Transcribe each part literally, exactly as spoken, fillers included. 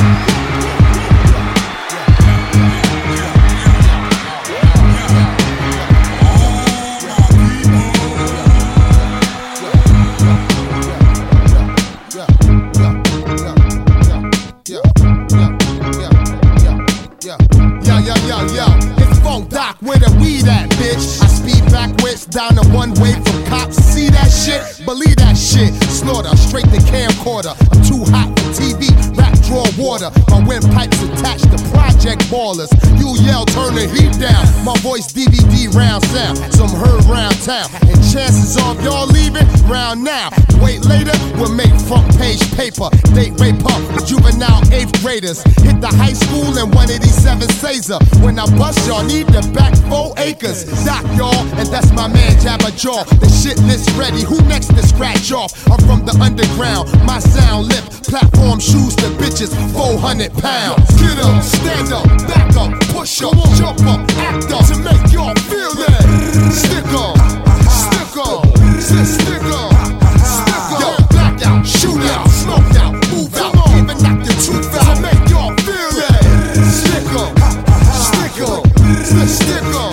Down the one way from cops. See that shit? Believe that shit. Slaughter, straight to camcorder. I'm too hot for T V. Rap draw water. My windpipes attached to project ballers. You yell, turn the heat down. My voice D V D round sound. Some heard round town. And chances of y'all leaving round now. Wait later, we'll make front page paper. Date rape up with juvenile eighth graders. Hit the high school in one eighty-seven Caesar. When I bust, y'all need the back four acres. Doc, y'all, and that's my man. Jabba Jaw, the shit list ready. Who next to scratch off? I'm from the underground. My sound lip, platform shoes to bitches, four hundred pounds. Get up, stand up, back up, push up, jump up, act up to make y'all feel that. Stick up, stick up, stick up, stick up. Yo, black out, shoot out, smoke out, move out, even knock your tooth out to make y'all feel that. Stick up, stick up, stick up.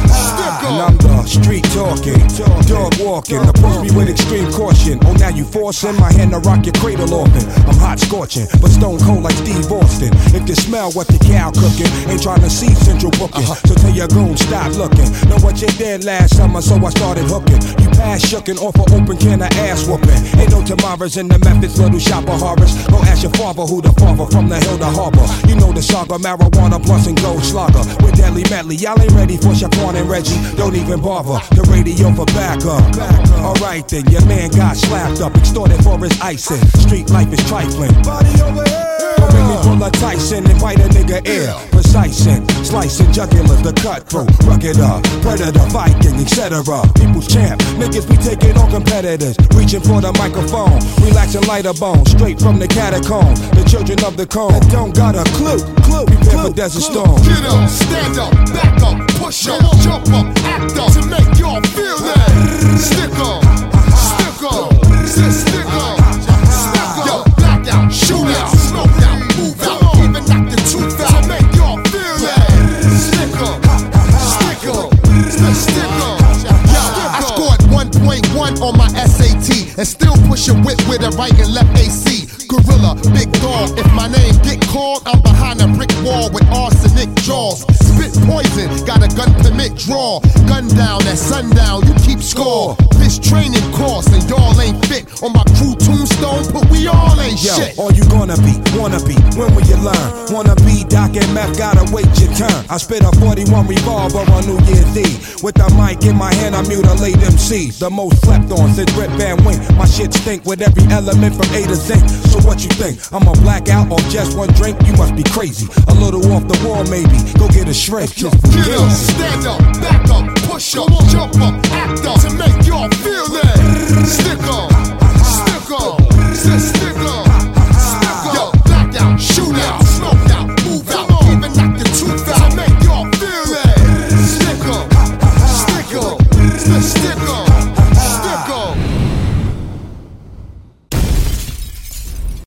And I'm the street talking, dog walking. Approach me with extreme caution. Oh, now you forcing my hand to rock your cradle orphan. I'm hot scorching, but stone cold like Steve Austin. If you smell what the cow cooking, ain't trying to see central booking. Uh-huh. So tell your goon, stop looking. Know what you did last summer, so I started hooking. You pass shucking off an open can of ass whooping. Ain't no tomorrows in the methods, little shopper horrors. Go ask your father who the father from the hill to harbor. You know the saga, marijuana plus and gold slugger. With deadly medley, y'all ain't ready for Shaquan and Reggie. Don't even bother, the radio for backup. Alright then, your man got slapped up, extorted for his icing. Street life is trifling. Body over here. Don't make me pull a Tyson and bite a nigga ear. Precising, slicing jugular, the cutthroat, rugged up, predator, Viking, et cetera. People's champ, niggas be taking on competitors, reaching for the microphone, relaxing lighter bones, straight from the catacombs. The children of the cone that don't got a clue, clue. Prepare for Desert Storm. Get up, stand up, back up, push up, jump up, act up to make y'all feel that. Stick up, stick up, stick up, stick up. Yo, black out, shoot out, smoke out, move out, even knock the tooth out to make y'all feel that. Stick up, stick up, stick up. Yo, I scored one point one on my S A T and still push a whip with a right and left A C. Gorilla, big dog. If my name get called, I'm behind a brick wall with arsenic jaws. Spit poison, got a gun permit draw. Gun down at sundown, you keep score. This training course and y'all ain't fit. On my crew tombstone, but we all ain't Yo, shit. All you gonna be, wanna be, when will you learn? Wanna be Doc and Meth, gotta wait your turn. I spit a forty-one revolver on New Year's Eve. With the mic in my hand, I mutilate M Cs. The most slept on since Rip Van Wink. My shit stink with every element from A to Zinc. So what you think? I'm a blackout off just one drink? You must be crazy. A little off the wall maybe. Go get a shrink. Get up, stand up, back up, push up, jump up, act up